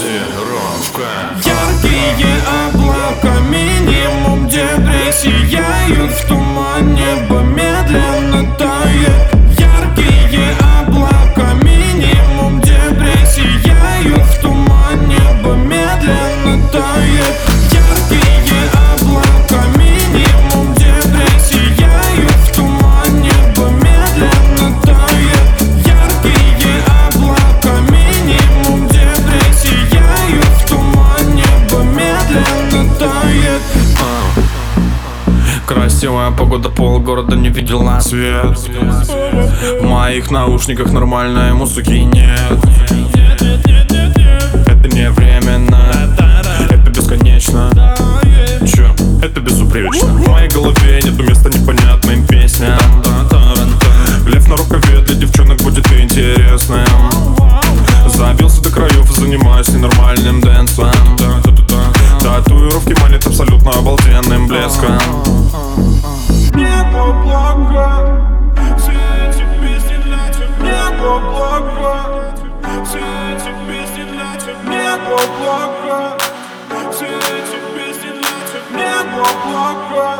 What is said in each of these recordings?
Яркие облака, минимум депрессии сияют в тумане, небо медленно тает. Яркие облака, минимум депрессии сияют в тумане, небо медленно тает. Яркие облака, минимум депрессии сияют в тумане, небо медленно тает. Яркие облака, минимум депрессии сияют в тумане, небо медленно тает. Красивая погода, полгорода не видел на свет. В моих наушниках нормальной музыки нет. Это не временно, это бесконечно. Чё? Это безупречно. В моей голове нету места непонятным песням. Лев на рукаве для девчонок будет интересным. Забился до краев и занимаюсь ненормальным дэнсом. Татуировки манят абсолютно обалденным блеском. Небо благо, все эти песни для тебя. Небо благо, все эти песни для тебя. Небо благо, все эти песни для тебя. Небо благо.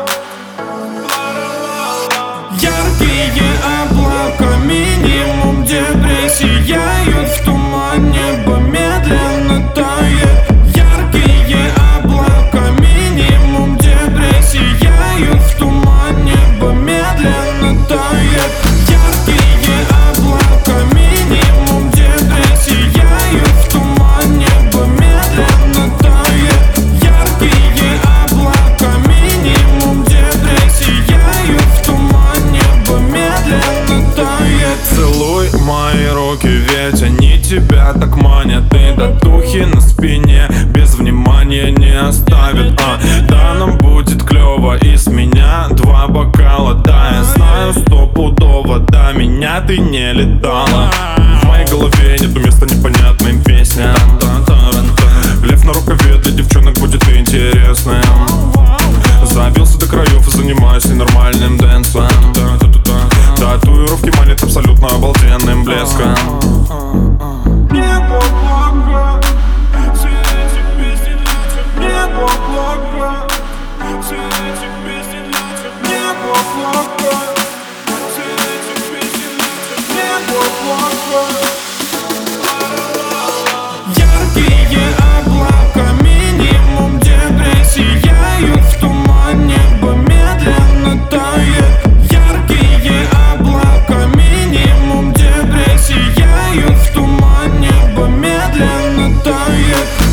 Яркие облака, минимум депрессии сияют в тумане, небо медленно тает. Яркие облака, минимум депрессии сияют в тумане, небо медленно тает. Яркие облака, минимум депрессии сияют в тумане, небо медленно тает. Яркие облака, минимум депрессии сияют в тумане, небо медленно тает. Целуй мои руки, ведь они тебя так манят. И татухи на спине без внимания не оставят. Да, нам будет клёво, из меня 2 бокала. Да, я знаю стопудово, до меня ты не летала. В моей голове нету места непонятным песням. Лев на рукаве для девчонок будет интересным. Забился до краев и занимаюсь ненормальным дэнсом. Татуировки манят абсолютно обалденным блеском. Небо благо, все эти песни для тебя. Небо благо, все эти песни для тебя. Небо благо, все эти песни для тебя. Небо благо. Яркие облака, минимум депрессии сияют в тумане, небо медленно тает. Яркие облака, минимум депрессии сияют в тумане, небо медленно тает.